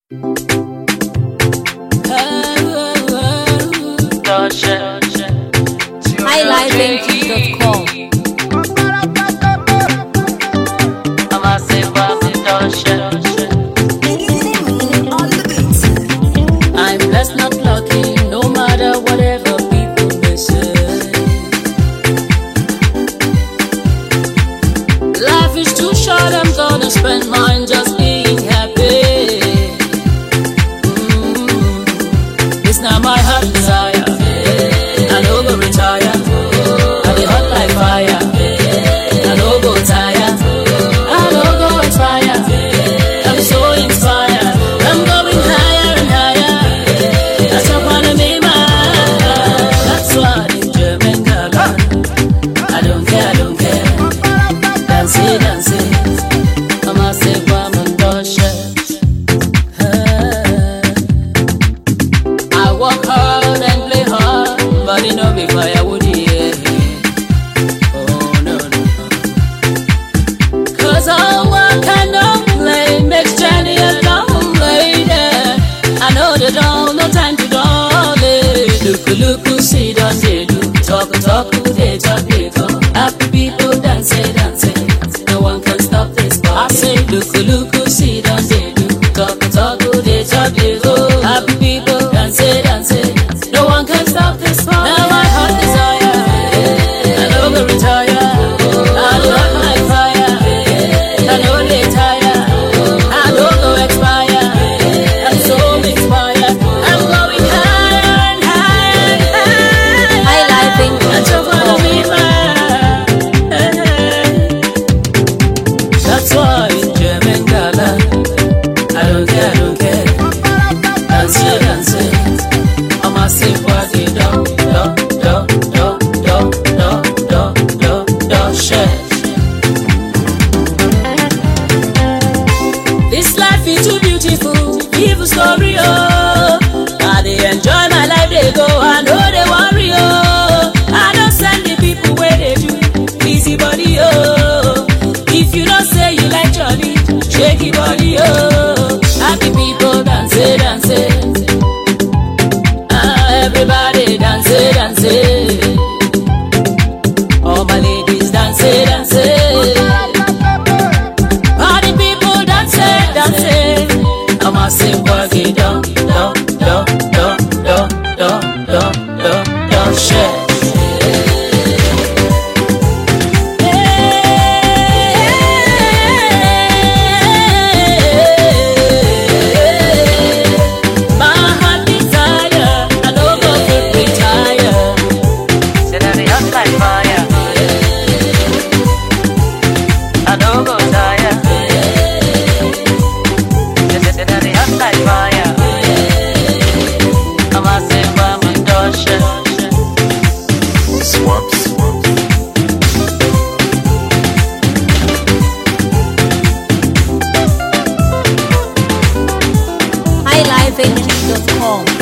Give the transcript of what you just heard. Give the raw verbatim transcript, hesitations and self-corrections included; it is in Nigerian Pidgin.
high life venture dot com. I'm blessed, not lucky, no matter whatever people may say. Life is too short, I'm gonna spend mine just being happy. Mm-hmm. It's not my heart desire, I no go retire. I be hot like fire, I no go tire, I no go expire. I'm so inspired, I'm going higher and higher. That's what wanna be mine. That's why in German Gaga, I don't care, I don't care. Dance it, dance it. I'm a say woman, don't share. I work hard and play hard, but you know before I would hear. Oh no, no, no. Cause all work and no play makes Jenny a long lady. I know they don't, no time to dolly. Look, look, see, don't they do. Talk, talk, they talk, they talk. Happy people dance, dance. No one can stop this party. I say, look, look, see, don't they do. Talk, talk, they talk, they go. Happy people dance, dance. No one can stop this party. Now my heart desire, I know go retire. I love my fire, I know they tire. I know go expire. I'm so inspired, I'm going higher and higher and higher. high life venture I just dot wanna com. be mine. That's why in German Gaga, I don't care, I don't care. Dance it, dance it. I'm a sick party, do, do, do, do, do, do, do, do, do, share. This life is too beautiful, evil story, oh. I dey enjoy my life, they go, I know they worry, oh. I don't send the people where they do, easy body, oh. If you don't say you like Johnny, shaky body, oh. Happy people dance, dance. Ah, everybody dance, dance. All my ladies dance, dance. Party people dance, dance. I'm a sing boogie, do, do, do, do, do, do, do, do, do, share. My heart desire, I know go to retire. Say that it hot like fire, I know go tire. Say that it hot like fire, I'm a say woman, don't share. Swaps. high life venture dot com.